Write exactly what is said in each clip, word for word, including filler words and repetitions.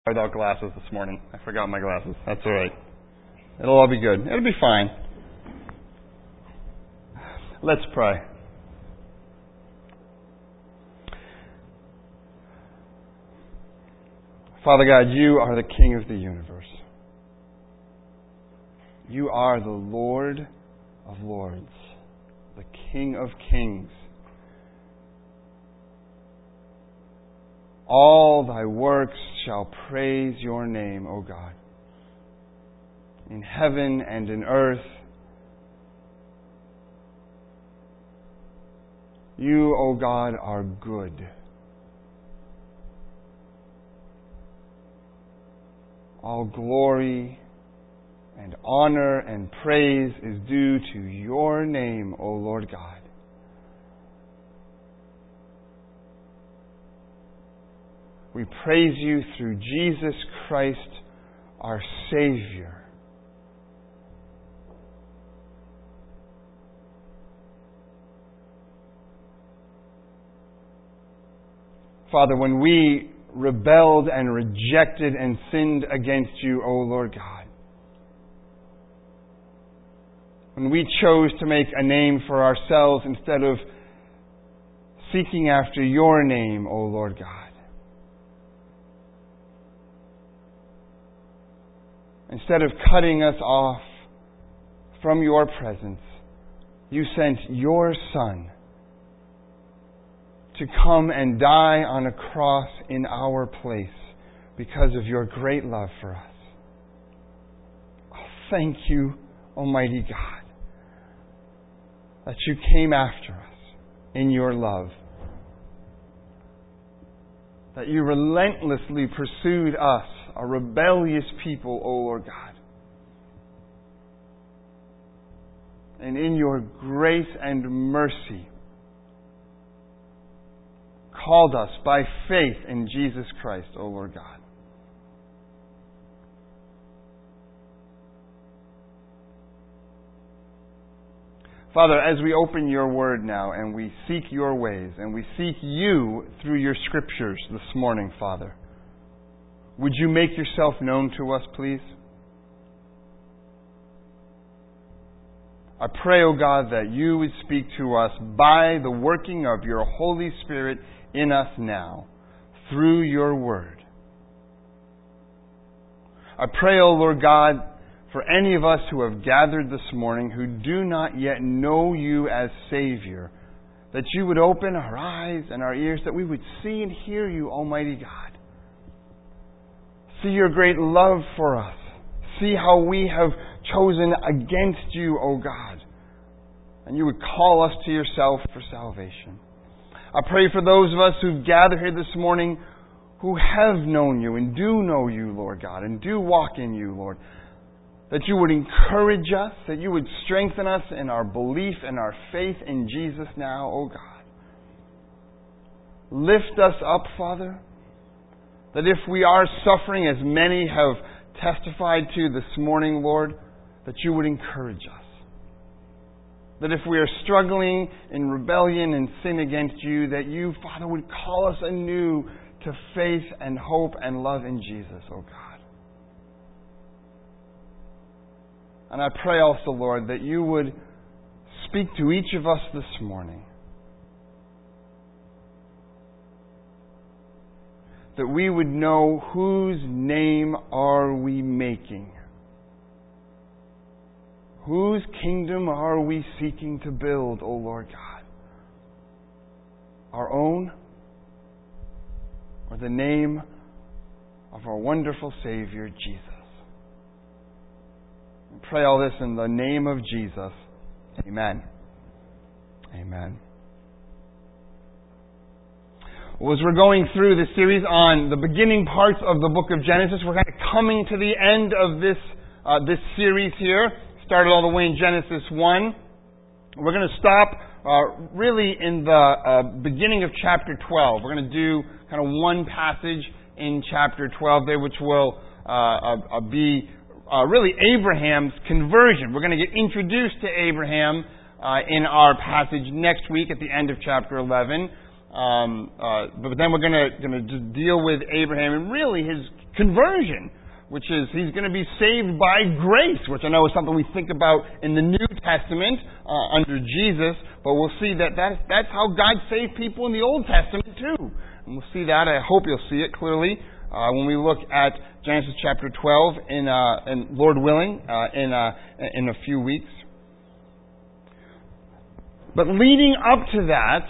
Without glasses this morning. I forgot my glasses. That's all right. It'll all be good. It'll be fine. Let's pray. Father God, you are the King of the universe. You are the Lord of lords, the King of kings. All thy works shall praise your name, O God. In heaven and in earth, you, O God, are good. All glory and honor and praise is due to your name, O Lord God. We praise you through Jesus Christ, our Savior. Father, when we rebelled and rejected and sinned against you, O Lord God, when we chose to make a name for ourselves instead of seeking after your name, O Lord God, instead of cutting us off from your presence, you sent your Son to come and die on a cross in our place because of your great love for us. Oh, thank you, Almighty God, that you came after us in your love, that you relentlessly pursued us, a rebellious people, O Lord God. And in your grace and mercy, called us by faith in Jesus Christ, O Lord God. Father, as we open your word now and we seek your ways and we seek you through your scriptures this morning, Father, would you make yourself known to us, please? I pray, O God, that you would speak to us by the working of your Holy Spirit in us now, through your word. I pray, O Lord God, for any of us who have gathered this morning who do not yet know you as Savior, that you would open our eyes and our ears, that we would see and hear you, Almighty God. See your great love for us. See how we have chosen against you, O God. And you would call us to yourself for salvation. I pray for those of us who've gathered here this morning who have known you and do know you, Lord God, and do walk in you, Lord, that you would encourage us, that you would strengthen us in our belief and our faith in Jesus now, O God. Lift us up, Father, that if we are suffering, as many have testified to this morning, Lord, that you would encourage us. That if we are struggling in rebellion and sin against you, that you, Father, would call us anew to faith and hope and love in Jesus, oh God. And I pray also, Lord, that you would speak to each of us this morning. That we would know whose name are we making? Whose kingdom are we seeking to build, O Lord God? Our own? Or the name of our wonderful Savior, Jesus? We pray all this in the name of Jesus. Amen. Amen. Well, as we're going through this series on the beginning parts of the book of Genesis, we're kind of coming to the end of this uh, this series here. Started all the way in Genesis one. We're going to stop uh, really in the uh, beginning of chapter twelve. We're going to do kind of one passage in chapter twelve there, which will uh, uh, be uh, really Abraham's conversion. We're going to get introduced to Abraham uh, in our passage next week at the end of chapter eleven. Um, uh, but then we're going to going to just deal with Abraham and really his conversion, which is he's going to be saved by grace, which I know is something we think about in the New Testament uh, under Jesus, but we'll see that that's, that's how God saved people in the Old Testament too. And we'll see that. I hope you'll see it clearly uh, when we look at Genesis chapter twelve, in, uh, in Lord willing, uh, in, uh, in a few weeks. But leading up to that,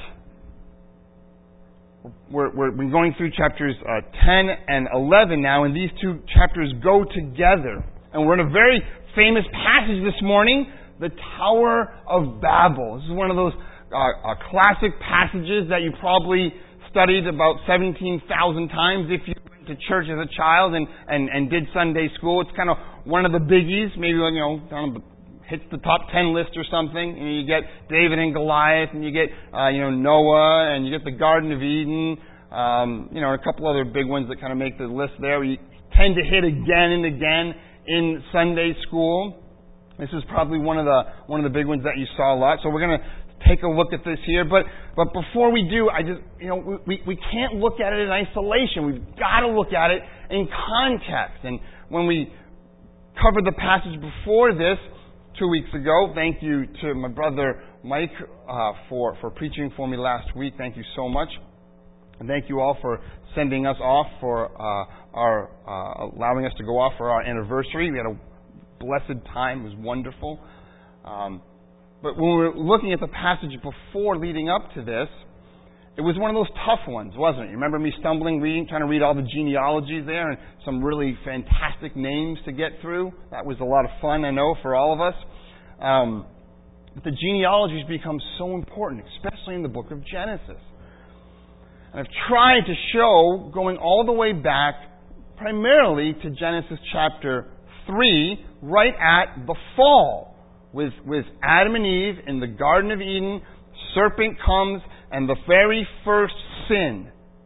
We're, we're, we're going through chapters uh, ten and eleven now, and these two chapters go together. And we're in a very famous passage this morning, the Tower of Babel. This is one of those uh, uh, classic passages that you probably studied about seventeen thousand times if you went to church as a child and, and, and did Sunday school. It's kind of one of the biggies, maybe, you know, kind of hits the top ten list or something. You know, you get David and Goliath, and you get uh, you know Noah, and you get the Garden of Eden. Um, you know, a couple other big ones that kind of make the list there. We tend to hit again and again in Sunday school. This is probably one of the one of the big ones that you saw a lot. So we're going to take a look at this here. But but before we do, I just you know we we can't look at it in isolation. We've got to look at it in context. And when we covered the passage before this two weeks ago, thank you to my brother Mike uh, for, for preaching for me last week. Thank you so much. And thank you all for sending us off for uh, our, uh, allowing us to go off for our anniversary. We had a blessed time. It was wonderful. Um, but when we were looking at the passage before leading up to this, it was one of those tough ones, wasn't it? You remember me stumbling, reading, trying to read all the genealogies there and some really fantastic names to get through? That was a lot of fun, I know, for all of us. Um, but the genealogies become so important, especially in the book of Genesis. And I've tried to show, going all the way back, primarily to Genesis chapter three, right at the fall, with, with Adam and Eve in the Garden of Eden. Serpent comes, and the very first sin.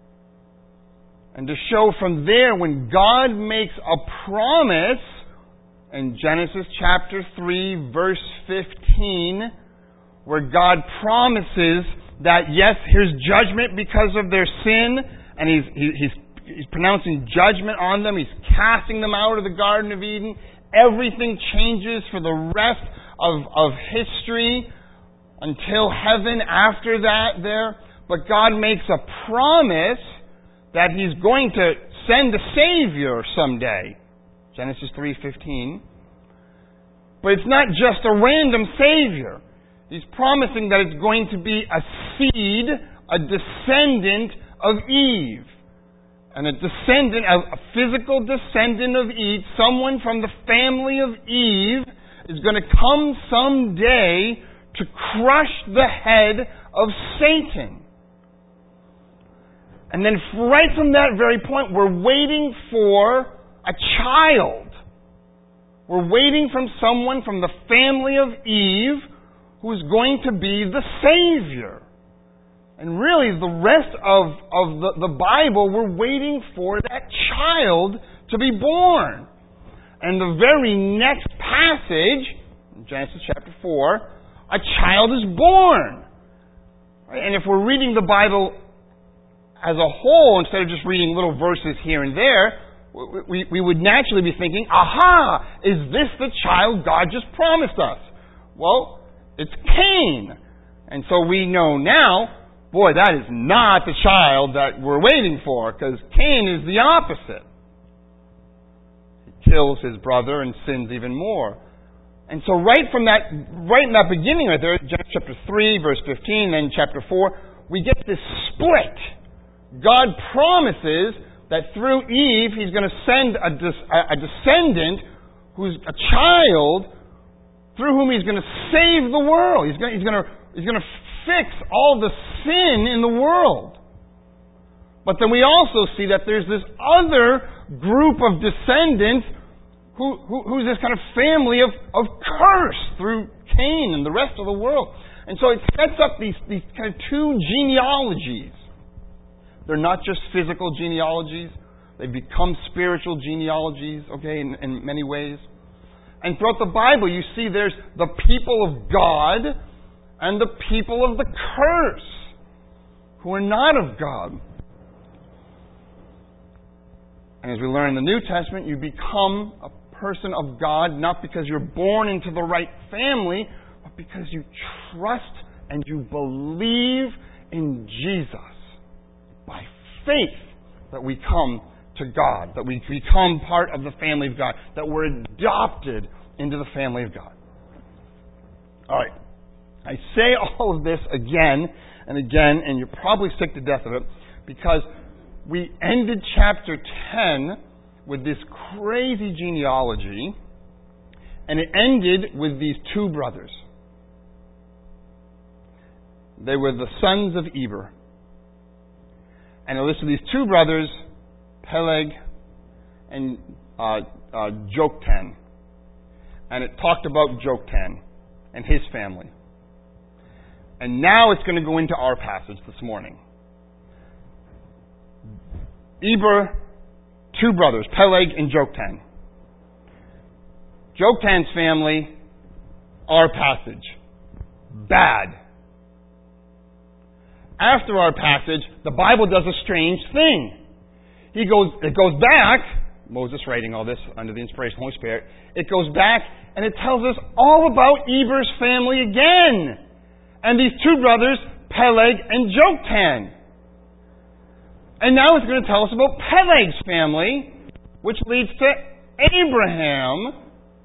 And to show from there, when God makes a promise in Genesis chapter three, verse fifteen, where God promises that, yes, here's judgment because of their sin, and He's, he, he's, he's pronouncing judgment on them. He's casting them out of the Garden of Eden. Everything changes for the rest of, of history until heaven after that there. But God makes a promise that He's going to send a Savior someday. Genesis three fifteen. But it's not just a random Savior. He's promising that it's going to be a seed, a descendant of Eve. And a descendant, a physical descendant of Eve, someone from the family of Eve, is going to come someday to crush the head of Satan. And then right from that very point, we're waiting for a child. We're waiting from someone from the family of Eve who's going to be the Savior. And really, the rest of, of the, the Bible, we're waiting for that child to be born. And the very next passage, in Genesis chapter four, a child is born. And if we're reading the Bible as a whole, instead of just reading little verses here and there, we, we would naturally be thinking, aha, is this the child God just promised us? Well, it's Cain. And so we know now, boy, that is not the child that we're waiting for, because Cain is the opposite. He kills his brother and sins even more. And so right from that, right in that beginning right there, Genesis chapter three, verse fifteen, then chapter four, we get this split. God promises that through Eve, He's going to send a, a descendant who's a child through whom He's going to save the world. He's going, he's going to, he's going to fix all the sin in the world. But then we also see that there's this other group of descendants who, who, who's this kind of family of, of curse through Cain and the rest of the world. And so it sets up these, these kind of two genealogies. They're not just physical genealogies. They become spiritual genealogies, okay, in, in many ways. And throughout the Bible, you see there's the people of God and the people of the curse who are not of God. And as we learn in the New Testament, you become a person of God not because you're born into the right family, but because you trust and you believe in Jesus. By faith that we come to God, that we become part of the family of God, that we're adopted into the family of God. All right. I say all of this again and again, and you're probably sick to death of it, because we ended chapter ten with this crazy genealogy, and it ended with these two brothers. They were the sons of Eber. And it listed these two brothers, Peleg and uh, uh, Joktan. And it talked about Joktan and his family. And now it's going to go into our passage this morning. Eber, two brothers, Peleg and Joktan. Joktan's family, our passage, bad. After our passage, the Bible does a strange thing. He goes, it goes back, Moses writing all this under the inspiration of the Holy Spirit, it goes back and it tells us all about Eber's family again. And these two brothers, Peleg and Joktan. And now it's going to tell us about Peleg's family, which leads to Abraham.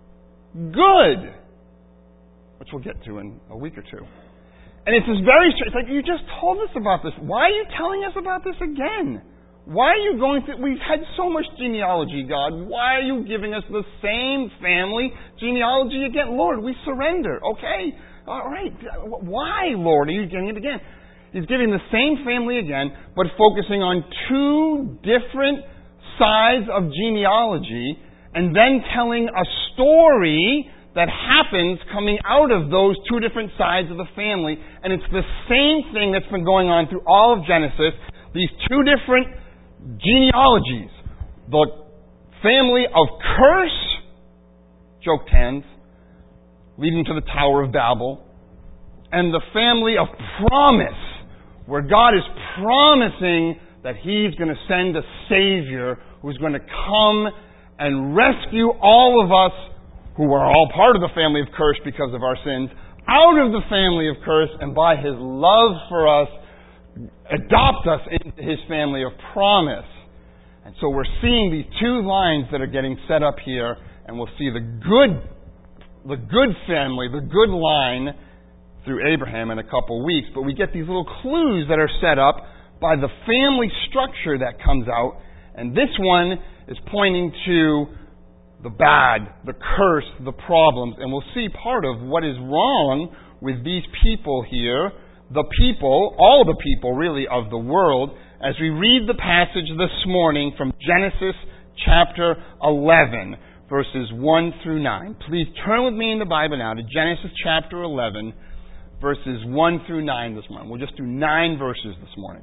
Good. Which we'll get to in a week or two. And it's this very strange. It's like, you just told us about this. Why are you telling us about this again? Why are you going through... We've had so much genealogy, God. Why are you giving us the same family genealogy again? Lord, we surrender. Okay. All right. Why, Lord, are you giving it again? He's giving the same family again, but focusing on two different sides of genealogy, and then telling a story that happens coming out of those two different sides of the family. And it's the same thing that's been going on through all of Genesis. These two different genealogies. The family of curse, Joktan's, leading to the Tower of Babel. And the family of promise, where God is promising that He's going to send a Savior who's going to come and rescue all of us who are all part of the family of curse because of our sins, out of the family of curse, and by His love for us, adopt us into His family of promise. And so we're seeing these two lines that are getting set up here, and we'll see the good, the good family, the good line through Abraham in a couple weeks. But we get these little clues that are set up by the family structure that comes out, and this one is pointing to the bad, the curse, the problems. And we'll see part of what is wrong with these people here, the people, all the people really of the world, as we read the passage this morning from Genesis chapter eleven, verses one through nine. Please turn with me in the Bible now to Genesis chapter eleven, verses one through nine this morning. We'll just do nine verses this morning.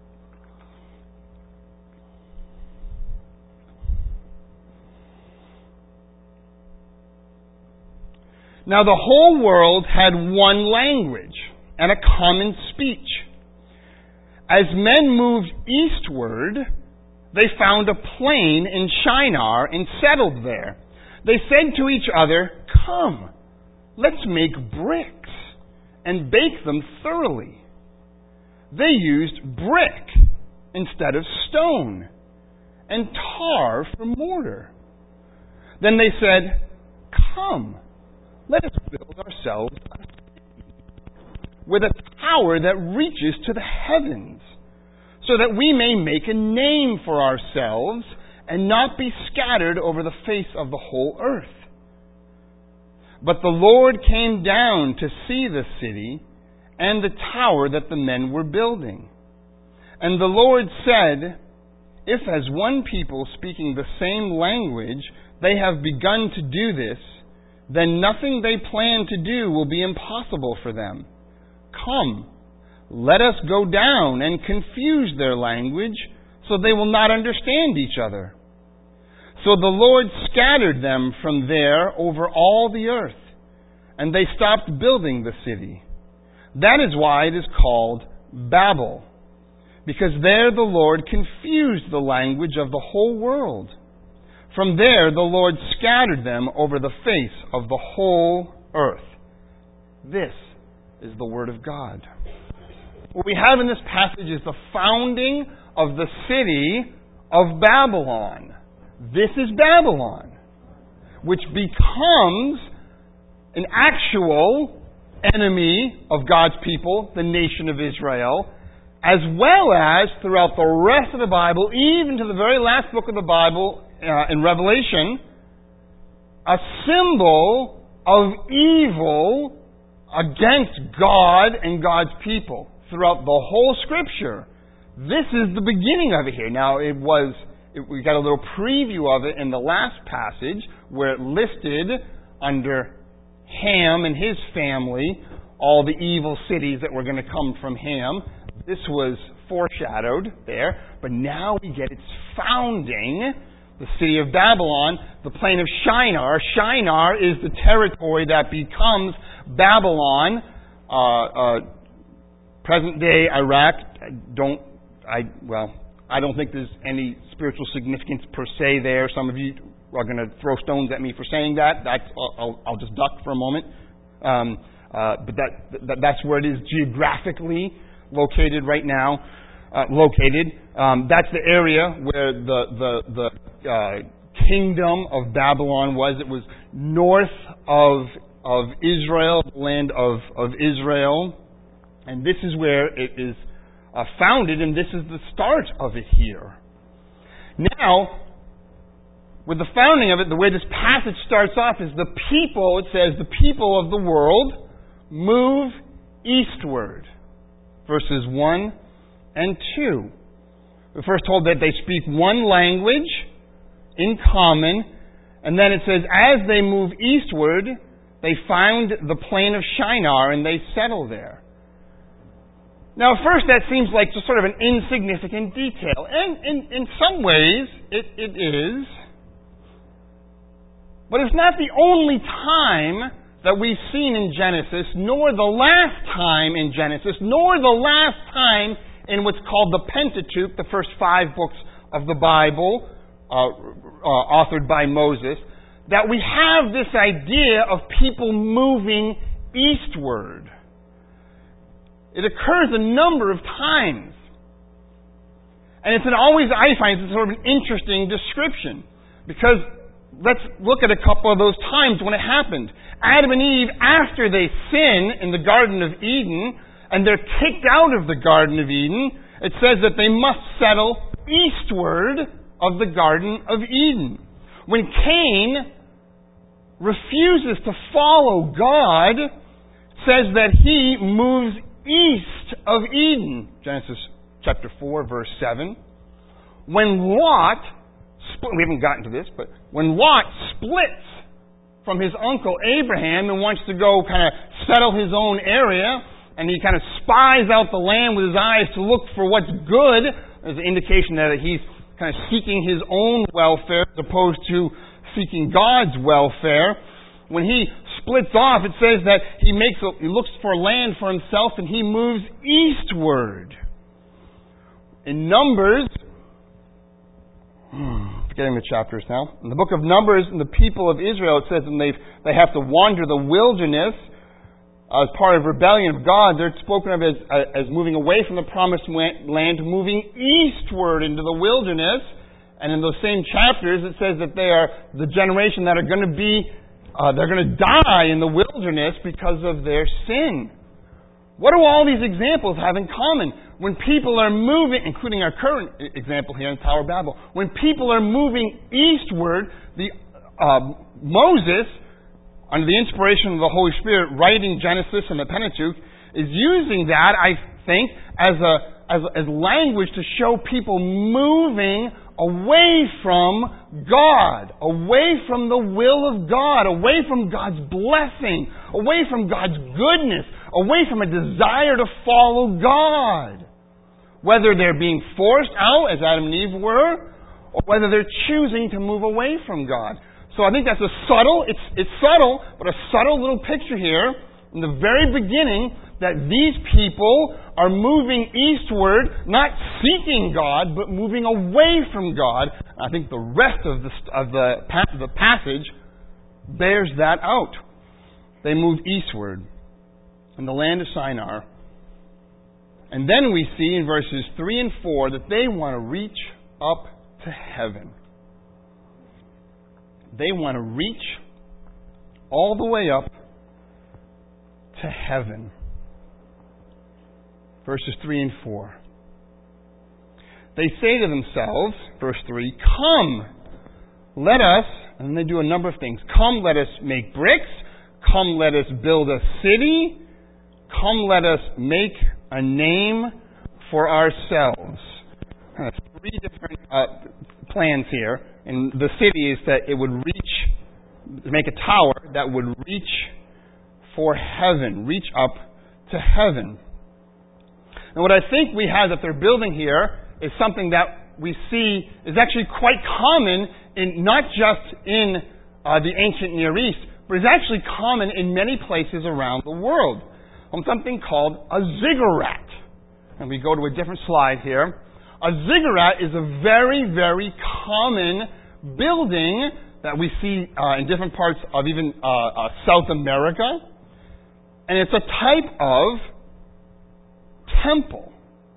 Now the whole world had one language and a common speech. As men moved eastward, they found a plain in Shinar and settled there. They said to each other, "Come, let's make bricks and bake them thoroughly." They used brick instead of stone and tar for mortar. Then they said, "Come, let us build ourselves a city with a tower that reaches to the heavens, so that we may make a name for ourselves and not be scattered over the face of the whole earth." But the Lord came down to see the city and the tower that the men were building. And the Lord said, "If as one people speaking the same language they have begun to do this, then nothing they plan to do will be impossible for them. Come, let us go down and confuse their language, so they will not understand each other." So the Lord scattered them from there over all the earth, and they stopped building the city. That is why it is called Babel, because there the Lord confused the language of the whole world. From there the Lord scattered them over the face of the whole earth. This is the Word of God. What we have in this passage is the founding of the city of Babylon. This is Babylon, which becomes an actual enemy of God's people, the nation of Israel, as well as throughout the rest of the Bible, even to the very last book of the Bible uh, in Revelation, a symbol of evil against God and God's people throughout the whole Scripture. This is the beginning of it here. Now, it was it, we got a little preview of it in the last passage where it listed under Ham and his family all the evil cities that were going to come from Ham. This was foreshadowed there, but now we get its founding, the city of Babylon, the plain of Shinar. Shinar is the territory that becomes Babylon, uh, uh, present-day Iraq. Don't I? Well, I don't think there's any spiritual significance per se there. Some of you are going to throw stones at me for saying that. That's, I'll, I'll just duck for a moment. Um, uh, but that, that that's where it is geographically located right now. Uh, located. Um, that's the area where the the the uh, kingdom of Babylon was. It was north of of Israel, the land of of Israel, and this is where it is uh, founded, and this is the start of it here. Now, with the founding of it, the way this passage starts off is the people. It says the people of the world move eastward. Verses one and two. We're first told that they speak one language in common, and then it says, as they move eastward, they find the plain of Shinar, and they settle there. Now, at first, that seems like just sort of an insignificant detail, and in, in some ways, it, it is. But it's not the only time that we've seen in Genesis, nor the last time in Genesis, nor the last time in what's called the Pentateuch, the first five books of the Bible, uh, uh, authored by Moses, that we have this idea of people moving eastward. It occurs a number of times. And it's an always, I find, it's sort of an interesting description. Because let's look at a couple of those times when it happened. Adam and Eve, after they sin in the Garden of Eden, and they're kicked out of the Garden of Eden, it says that they must settle eastward of the Garden of Eden. When Cain refuses to follow God, it says that he moves east of Eden. Genesis chapter four, verse seven. When Lot, we haven't gotten to this, but when Lot splits from his uncle Abraham and wants to go kind of settle his own area, and he kind of spies out the land with his eyes to look for what's good, there's an indication that he's kind of seeking his own welfare as opposed to seeking God's welfare. When he splits off, it says that he makes a, he looks for land for himself and he moves eastward. In Numbers, forgetting the chapters now. In the book of Numbers, in the people of Israel, it says that they they have to wander the wilderness as part of rebellion of God. They're spoken of as as moving away from the promised land, moving eastward into the wilderness. And in those same chapters, it says that they are the generation that are going to be uh, they're going to die in the wilderness because of their sin. What do all these examples have in common? When people are moving, including our current example here in Tower of Babel, when people are moving eastward, the uh, Moses, under the inspiration of the Holy Spirit, writing Genesis and the Pentateuch, is using that, I think, as a as, as language to show people moving away from God, away from the will of God, away from God's blessing, away from God's goodness, away from a desire to follow God. Whether they're being forced out, as Adam and Eve were, or whether they're choosing to move away from God. So I think that's a subtle, it's, it's subtle, but a subtle little picture here. In the very beginning, that these people are moving eastward, not seeking God, but moving away from God. I think the rest of the, of the, the passage bears that out. They moved eastward in the land of Shinar. And then we see in verses three and four that they want to reach up to heaven. They want to reach all the way up to heaven. Verses three and four. They say to themselves, verse three, "Come, let us," and they do a number of things. "Come, let us make bricks. Come, let us build a city. Come, let us make a name for ourselves." That's three different uh, plans here. And the city is that it would reach, make a tower that would reach for heaven, reach up to heaven. And what I think we have that they're building here is something that we see is actually quite common in not just in uh, the ancient Near East, but is actually common in many places around the world. On something called a ziggurat. And we go to a different slide here. A ziggurat is a very, very common building that we see uh, in different parts of even uh, uh, South America. And it's a type of temple.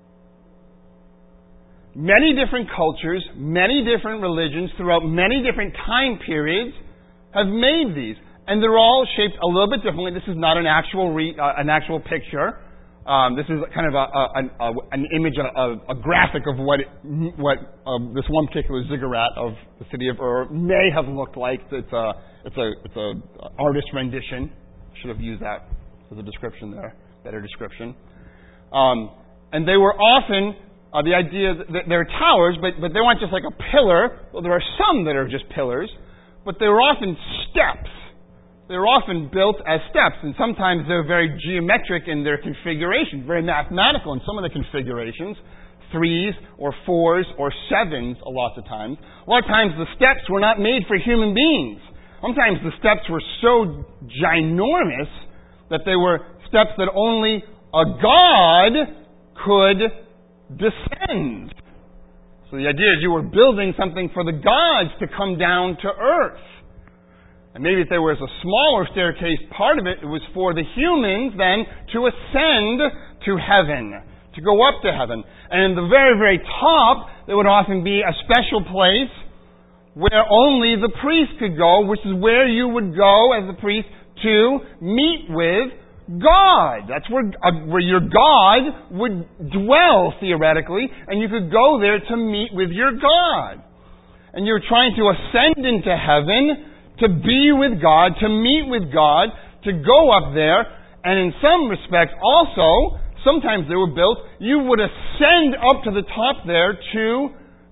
Many different cultures, many different religions throughout many different time periods have made these. And they're all shaped a little bit differently. This is not an actual re, uh, an actual picture. Um, this is kind of a, a, a, an image, a, a graphic of what it, what uh, this one particular ziggurat of the city of Ur may have looked like. It's a it's a it's a artist rendition. Should have used that as a description there, better description. Um, and they were often uh, the idea that they're towers, but but they weren't just like a pillar. Well, there are some that are just pillars, but they were often steps. They're often built as steps, and sometimes they're very geometric in their configuration, very mathematical in some of the configurations, threes or fours or sevens a lot of times. A lot of times the steps were not made for human beings. Sometimes the steps were so ginormous that they were steps that only a god could descend. So the idea is you were building something for the gods to come down to earth. And maybe if there was a smaller staircase part of it, it was for the humans then to ascend to heaven, to go up to heaven. And in the very, very top, there would often be a special place where only the priest could go, which is where you would go as a priest to meet with God. That's where, uh, where your God would dwell, theoretically, and you could go there to meet with your God. And you're trying to ascend into heaven, to be with God, to meet with God, to go up there, and in some respects also, sometimes they were built, you would ascend up to the top there to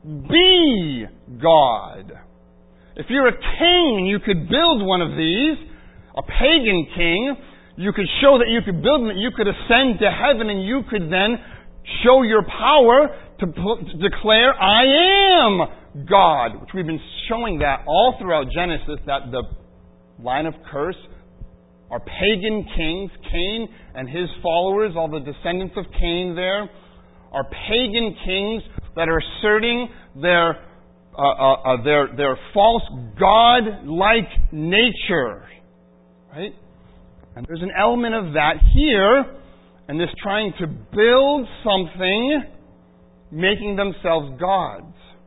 be God. If you're a king, you could build one of these, a pagan king, you could show that you could build them, that you could ascend to heaven, and you could then show your power to, to declare, I am God, which we've been showing that all throughout Genesis, that the line of curse are pagan kings. Cain and his followers, all the descendants of Cain there, are pagan kings that are asserting their uh, uh, uh, their their false God-like nature, right? And there's an element of that here, and this trying to build something, making themselves gods.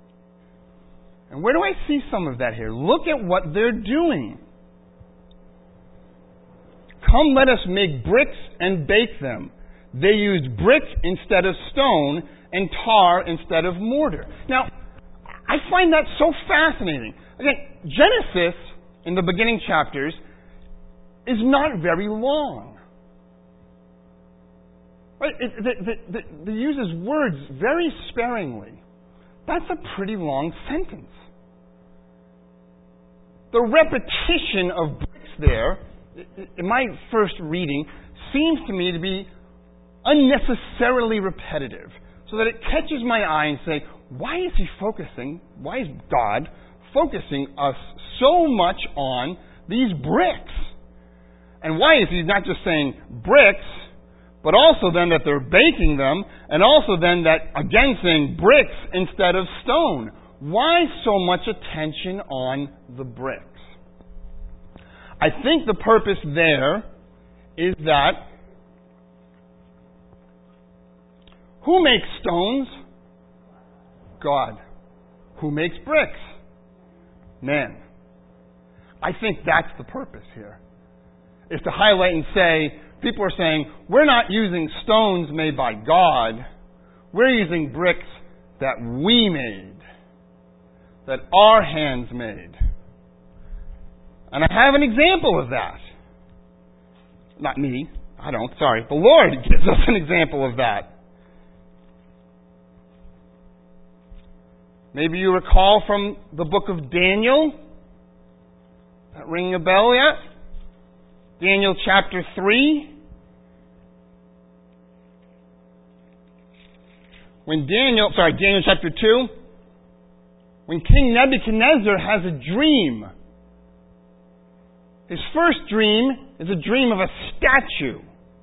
And where do I see some of that here? Look at what they're doing. Come, let us make bricks and bake them. They used brick instead of stone and tar instead of mortar. Now, I find that so fascinating. Again, Genesis, in the beginning chapters, is not very long. Right? It, it, it, it, it uses words very sparingly. That's a pretty long sentence. The repetition of bricks there, in my first reading, seems to me to be unnecessarily repetitive. So that it catches my eye and say, why is he focusing, why is God focusing us so much on these bricks? And why is he not just saying bricks, but also then that they're baking them, and also then that, again, saying bricks instead of stone. Why so much attention on the bricks? I think the purpose there is that who makes stones? God. Who makes bricks? Man. I think that's the purpose here. Is to highlight and say, people are saying, we're not using stones made by God. We're using bricks that we made. That our hands made. And I have an example of that. Not me. I don't. Sorry. The Lord gives us an example of that. Maybe you recall from the book of Daniel. That ringing a bell yet? Daniel chapter three. When Daniel, sorry, Daniel chapter two. When King Nebuchadnezzar has a dream. His first dream is a dream of a statue.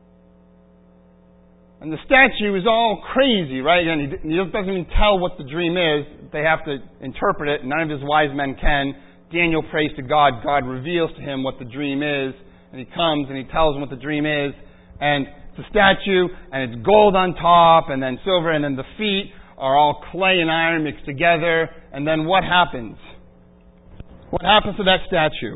And the statue is all crazy, right? And he, he doesn't even tell what the dream is. They have to interpret it. None of his wise men can. Daniel prays to God. God reveals to him what the dream is. And he comes and he tells him what the dream is. And it's a statue, and it's gold on top, and then silver, and then the feet are all clay and iron mixed together. And then what happens? What happens to that statue?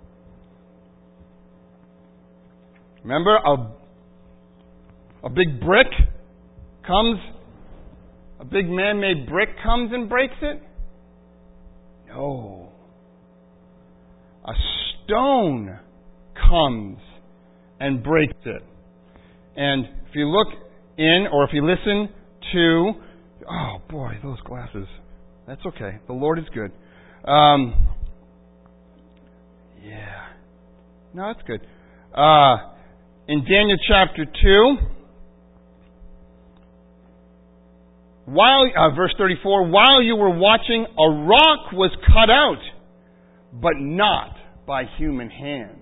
Remember, a, a big brick comes, a big man-made brick comes and breaks it? No. A stone comes and breaks it. And if you look in, or if you listen to, oh boy, those glasses. That's okay. The Lord is good. Um, yeah. No, that's good. Uh, in Daniel chapter two, while uh, verse thirty-four, while you were watching, a rock was cut out, but not by human hands.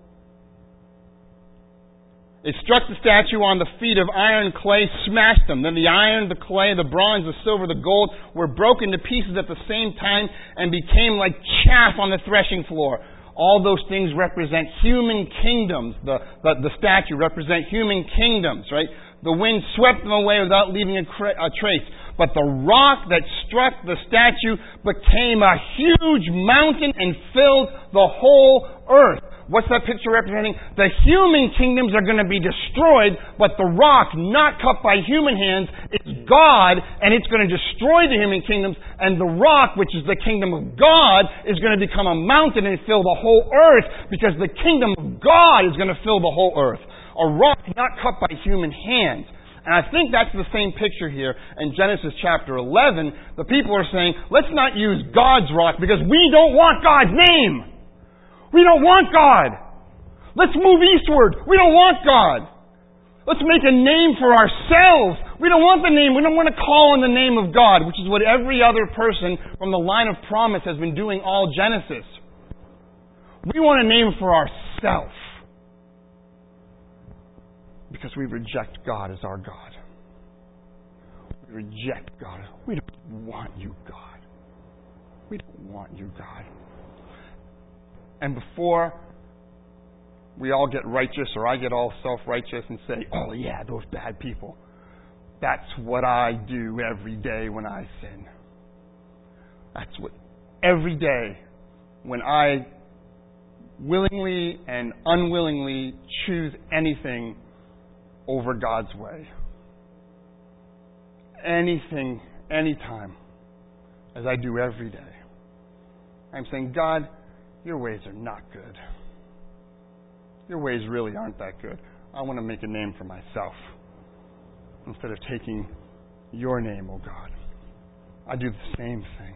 It struck the statue on the feet of iron and clay, smashed them. Then the iron, the clay, the bronze, the silver, the gold were broken to pieces at the same time and became like chaff on the threshing floor. All those things represent human kingdoms. The, the, the statue represent human kingdoms, right? The wind swept them away without leaving a, cra- a trace. But the rock that struck the statue became a huge mountain and filled the whole earth. What's that picture representing? The human kingdoms are going to be destroyed, but the rock, not cut by human hands, is God, and it's going to destroy the human kingdoms, and the rock, which is the kingdom of God, is going to become a mountain and fill the whole earth, because the kingdom of God is going to fill the whole earth. A rock not cut by human hands. And I think that's the same picture here in Genesis chapter eleven. The people are saying, let's not use God's rock, because we don't want God's name. We don't want God. Let's move eastward. We don't want God. Let's make a name for ourselves. We don't want the name. We don't want to call on the name of God, which is what every other person from the line of promise has been doing all Genesis. We want a name for ourselves because we reject God as our God. We reject God. We don't want you, God. We don't want you, God. And before we all get righteous, or I get all self-righteous and say, oh yeah, those bad people. That's what I do every day when I sin. That's what, every day when I willingly and unwillingly choose anything over God's way. Anything, anytime, as I do every day. I'm saying, God, your ways are not good. Your ways really aren't that good. I want to make a name for myself instead of taking your name, oh God. I do the same thing.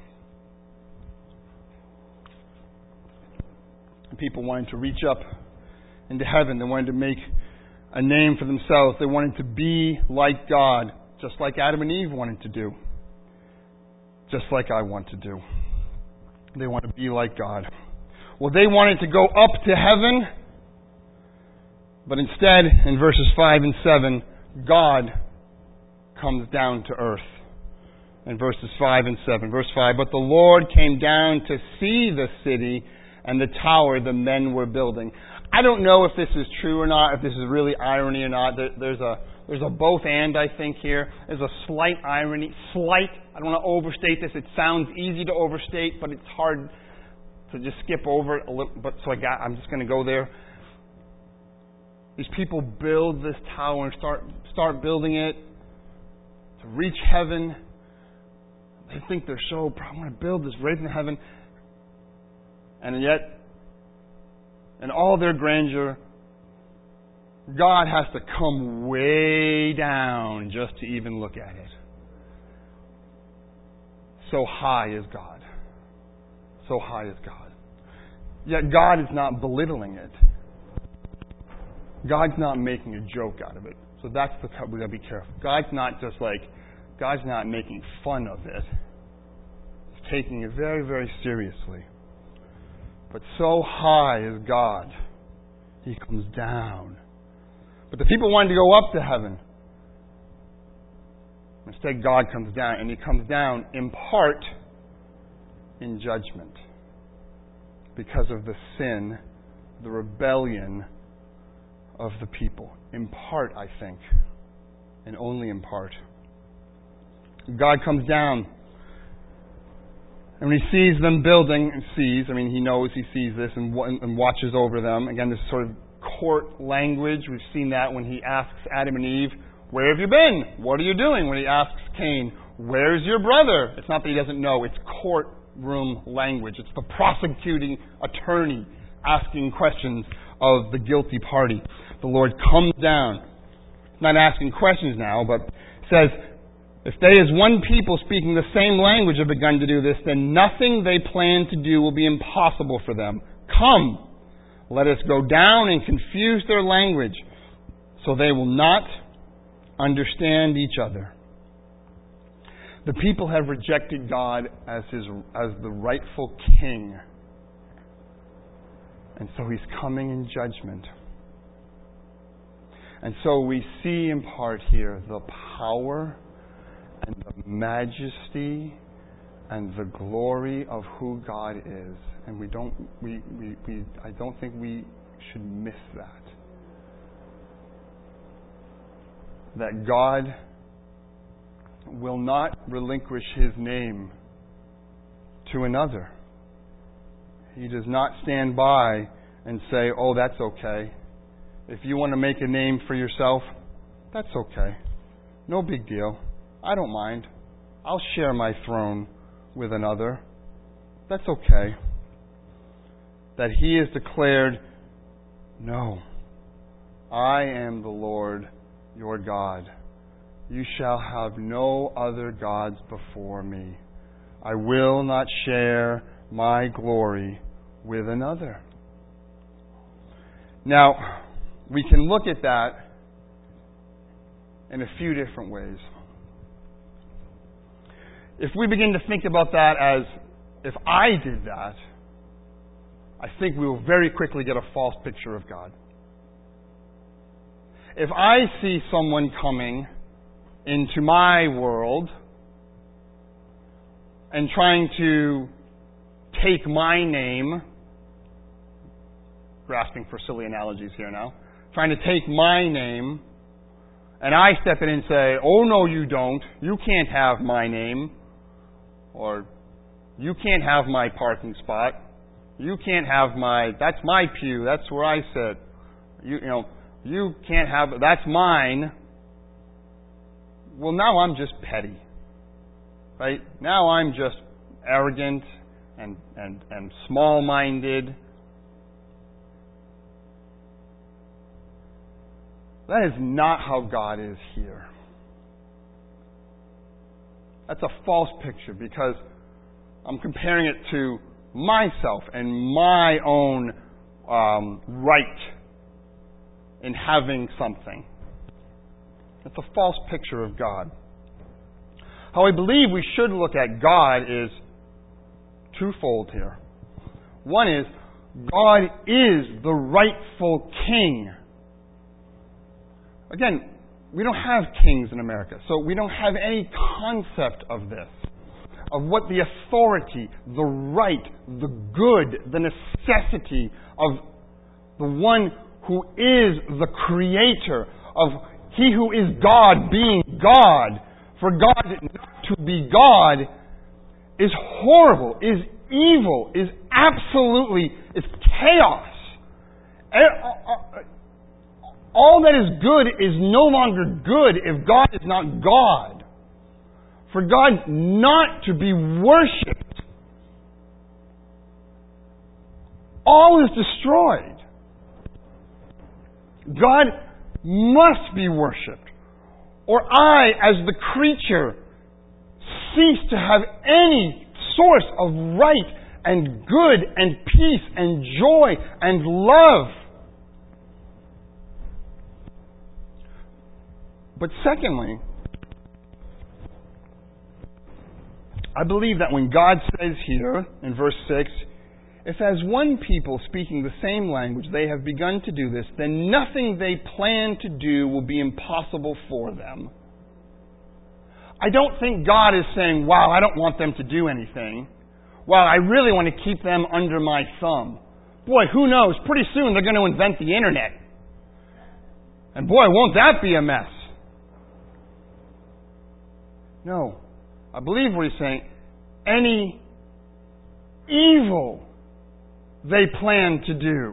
People wanted to reach up into heaven. They wanted to make a name for themselves. They wanted to be like God, just like Adam and Eve wanted to do. Just like I want to do. They want to be like God. Well, they wanted to go up to heaven, but instead, in verses five and seven, God comes down to earth. In verses five and seven. Verse five, but the Lord came down to see the city and the tower the men were building. I don't know if this is true or not, if this is really irony or not. There's a there's a both and, I think, here. There's a slight irony. Slight. I don't want to overstate this. It sounds easy to overstate, but it's hard to just skip over it a little. But so I got. I'm just going to go there. These people build this tower and start start building it to reach heaven. They think they're so proud. I want to build this right in heaven. And yet, in all their grandeur, God has to come way down just to even look at it. So high is God. So high is God. Yet God is not belittling it. God's not making a joke out of it. So that's the we gotta be careful. God's not just like God's not making fun of it. He's taking it very, very seriously. But so high is God, He comes down. But the people wanted to go up to heaven. Instead, God comes down, and He comes down in part in judgment because of the sin, the rebellion of the people. In part, I think, and only in part. God comes down, and when He sees them building, and sees, I mean, He knows He sees this and, and watches over them. Again, this sort of court language. We've seen that when He asks Adam and Eve, where have you been? What are you doing? When He asks Cain, where's your brother? It's not that He doesn't know. It's courtroom language. It's the prosecuting attorney asking questions of the guilty party. The Lord comes down. Not asking questions now, but says, if they as one people speaking the same language have begun to do this, then nothing they plan to do will be impossible for them. Come, let us go down and confuse their language, so they will not understand each other. The people have rejected God as his as the rightful king. And so He's coming in judgment. And so we see in part here the power and the majesty and the glory of who God is. And we don't we, we, we I don't think we should miss that. That God will not relinquish His name to another. He does not stand by and say, oh, that's okay. If you want to make a name for yourself, that's okay. No big deal. I don't mind. I'll share my throne with another. That's okay. That He has declared, no, I am the Lord your God. You shall have no other gods before me. I will not share my glory with another. Now, we can look at that in a few different ways. If we begin to think about that as, if I did that, I think we will very quickly get a false picture of God. If I see someone coming into my world and trying to take my name, grasping for silly analogies here now, trying to take my name, and I step in and say, oh no you don't, you can't have my name, or you can't have my parking spot, you can't have my, that's my pew, that's where I sit, you, you know, you can't have, that's mine. Well, now I'm just petty, right? Now I'm just arrogant and, and, and small-minded. That is not how God is here. That's a false picture because I'm comparing it to myself and my own um, right in having something. It's a false picture of God. How I believe we should look at God is twofold here. One is, God is the rightful king. Again, we don't have kings in America, so we don't have any concept of this, of what the authority, the right, the good, the necessity of the one who is the creator, of he who is God being God. For God not to be God is horrible, is evil, is absolutely, is chaos. All that is good is no longer good if God is not God. For God not to be worshipped, all is destroyed. God must be worshipped, or I, as the creature, cease to have any source of right and good and peace and joy and love. But secondly, I believe that when God says here in verse six, if as one people speaking the same language they have begun to do this, then nothing they plan to do will be impossible for them. I don't think God is saying, wow, I don't want them to do anything. Wow, I really want to keep them under my thumb. Boy, who knows? Pretty soon they're going to invent the internet. And boy, won't that be a mess. No. I believe what he's saying, any evil they plan to do,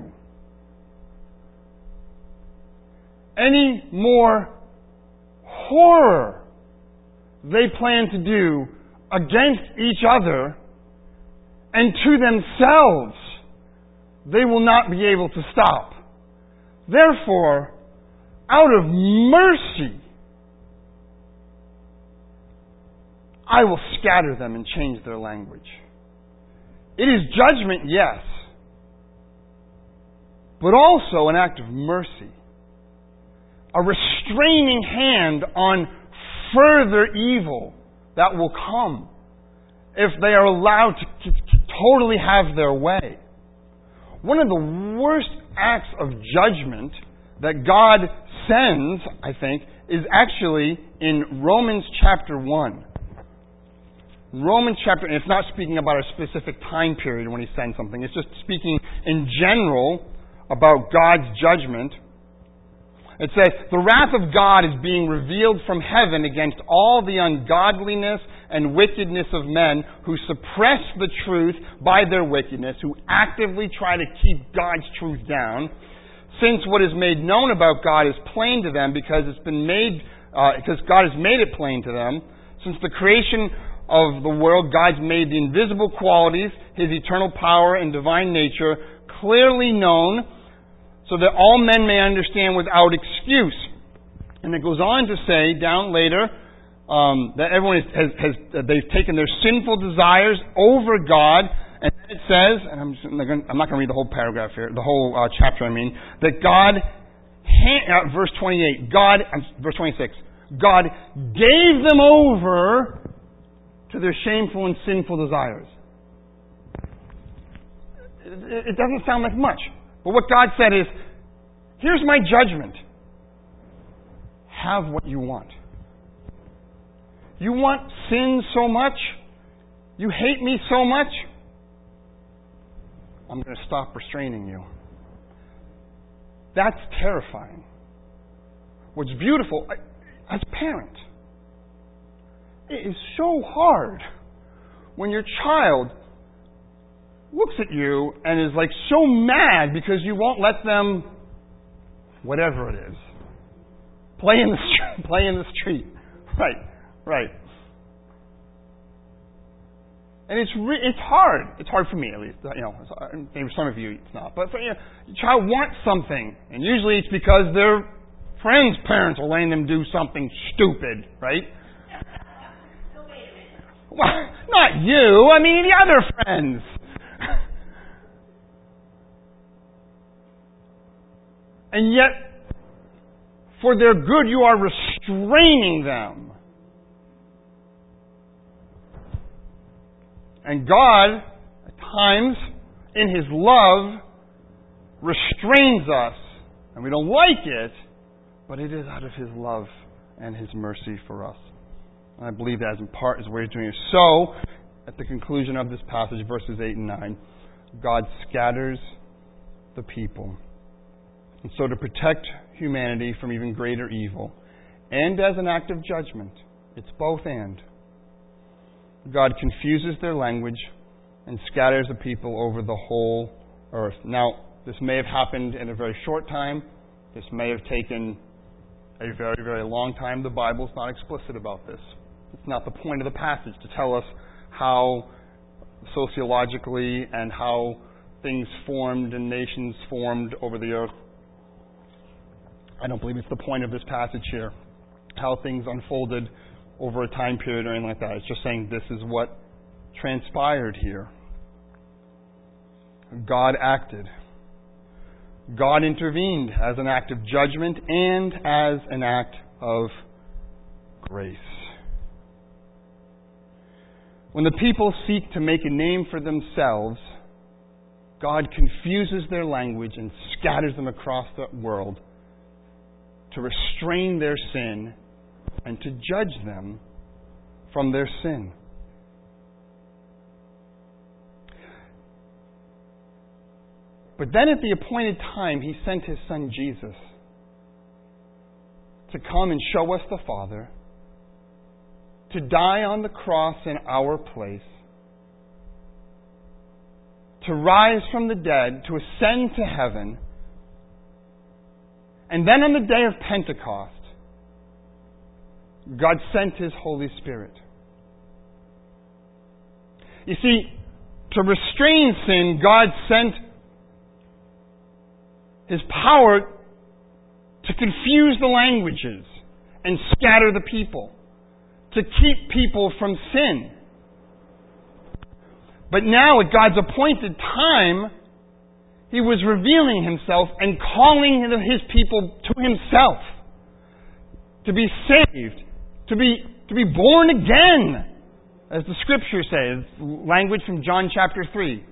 any more horror they plan to do against each other and to themselves, they will not be able to stop. Therefore, out of mercy, I will scatter them and change their language. It is judgment, yes, but also an act of mercy. A restraining hand on further evil that will come if they are allowed to, to, to totally have their way. One of the worst acts of judgment that God sends, I think, is actually in Romans chapter one. Romans chapter, and it's not speaking about a specific time period when he sends something. It's just speaking in general about God's judgment. It says, the wrath of God is being revealed from heaven against all the ungodliness and wickedness of men who suppress the truth by their wickedness, who actively try to keep God's truth down, since what is made known about God is plain to them because it's been made, uh, because God has made it plain to them. Since the creation of the world, God's made the invisible qualities, His eternal power and divine nature, clearly known, so that all men may understand without excuse. And it goes on to say down later um, that everyone is, has, has uh, they've taken their sinful desires over God, and then it says, and I'm, just, I'm not going to read the whole paragraph here, the whole uh, chapter. I mean that God, uh, verse twenty-eight, God, uh, verse twenty-six, God gave them over to their shameful and sinful desires. It, it doesn't sound like much. But what God said is, here's my judgment. Have what you want. You want sin so much? You hate me so much? I'm going to stop restraining you. That's terrifying. What's beautiful, as a parent, it is so hard when your child looks at you and is like so mad because you won't let them, whatever it is, play in the street, play in the street. Right, right. And it's re- it's hard. It's hard for me, at least. You know, maybe for some of you it's not. But for, you know, your child wants something, and usually it's because their friends' parents are letting them do something stupid, right? Well, not you. I mean the other friends. And yet, for their good, you are restraining them. And God, at times, in His love, restrains us. And we don't like it, but it is out of His love and His mercy for us. And I believe that in part is what He's doing. So, at the conclusion of this passage, verses eight and nine, God scatters the people. And so to protect humanity from even greater evil, and as an act of judgment, it's both and, God confuses their language and scatters the people over the whole earth. Now, this may have happened in a very short time. This may have taken a very, very long time. The Bible's not explicit about this. It's not the point of the passage to tell us how sociologically and how things formed and nations formed over the earth. I don't believe it's the point of this passage here, how things unfolded over a time period or anything like that. It's just saying this is what transpired here. God acted. God intervened as an act of judgment and as an act of grace. When the people seek to make a name for themselves, God confuses their language and scatters them across the world to restrain their sin and to judge them from their sin. But then at the appointed time, He sent His Son Jesus to come and show us the Father, to die on the cross in our place, to rise from the dead, to ascend to heaven, and then on the day of Pentecost, God sent His Holy Spirit. You see, to restrain sin, God sent His power to confuse the languages and scatter the people, to keep people from sin. But now, at God's appointed time, He was revealing Himself and calling His people to Himself, to be saved, to be to be born again, as the Scripture says, language from John chapter three.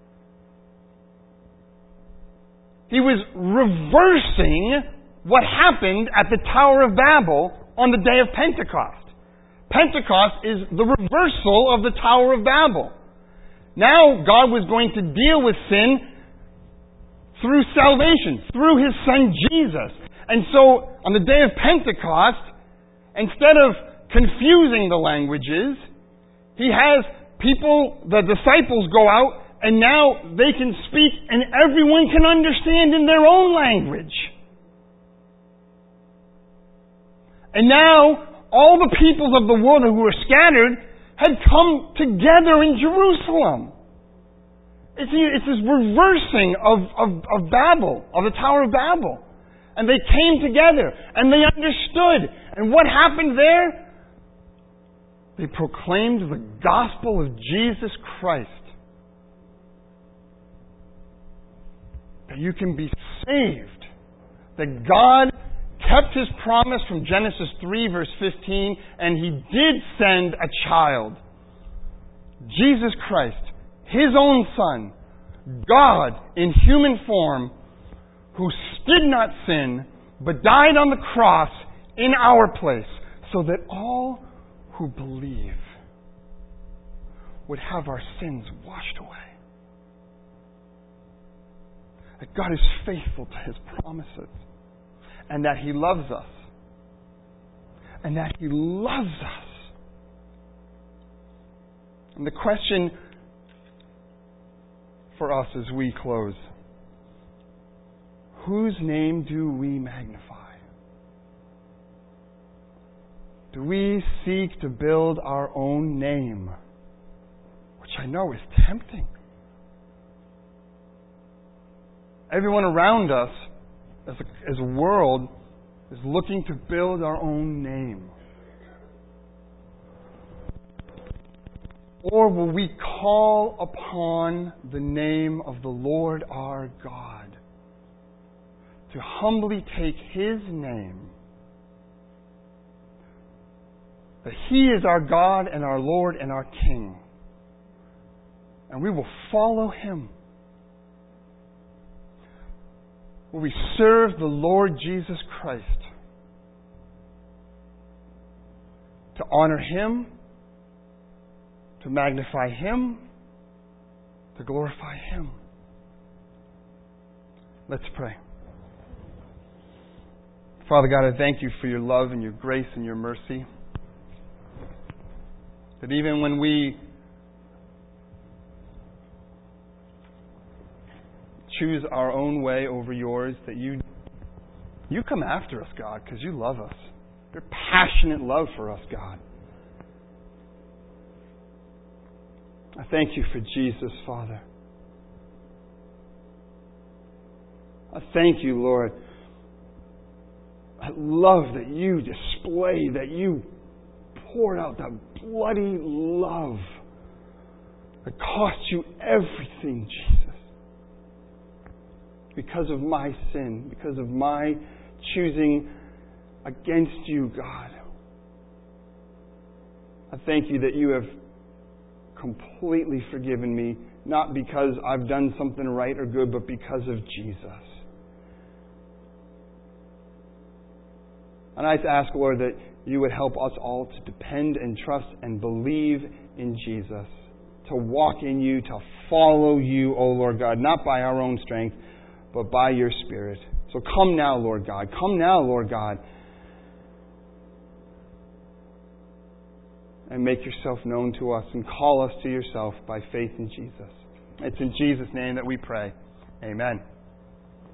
He was reversing what happened at the Tower of Babel on the day of Pentecost. Pentecost is the reversal of the Tower of Babel. Now God was going to deal with sin through salvation, through His Son Jesus. And so, on the day of Pentecost, instead of confusing the languages, He has people, the disciples go out, and now they can speak and everyone can understand in their own language. And now, all the peoples of the world who were scattered had come together in Jerusalem. It's, it's this reversing of, of, of Babel, of the Tower of Babel. And they came together, and they understood. And what happened there? They proclaimed the gospel of Jesus Christ. That you can be saved. That God kept His promise from Genesis three, verse fifteen, and He did send a child. Jesus Christ, His own Son, God in human form, who did not sin, but died on the cross in our place, so that all who believe would have our sins washed away. That God is faithful to His promises, and that He loves us, and that He loves us. And the question for us as we close, whose name do we magnify? Do we seek to build our own name? Which I know is tempting. Everyone around us, as a, as a world, is looking to build our own name. Or will we call upon the name of the Lord our God to humbly take His name, that He is our God and our Lord and our King, and we will follow Him? Will we serve the Lord Jesus Christ honor Him, to magnify Him, to glorify Him. Let's pray. Father God, I thank You for Your love and Your grace and Your mercy. That even when we choose our own way over Yours, that You You come after us, God, because You love us. Your passionate love for us, God. I thank You for Jesus, Father. I thank You, Lord. I love that You display, that You poured out that bloody love that cost You everything, Jesus. Because of my sin, because of my choosing against You, God. I thank You that You have completely forgiven me, not because I've done something right or good, but because of Jesus. And I ask, Lord, that You would help us all to depend and trust and believe in Jesus, to walk in You, to follow You, O Lord God, not by our own strength, but by Your Spirit. So come now, Lord God. Come now, Lord God. And make Yourself known to us and call us to Yourself by faith in Jesus. It's in Jesus' name that we pray. Amen.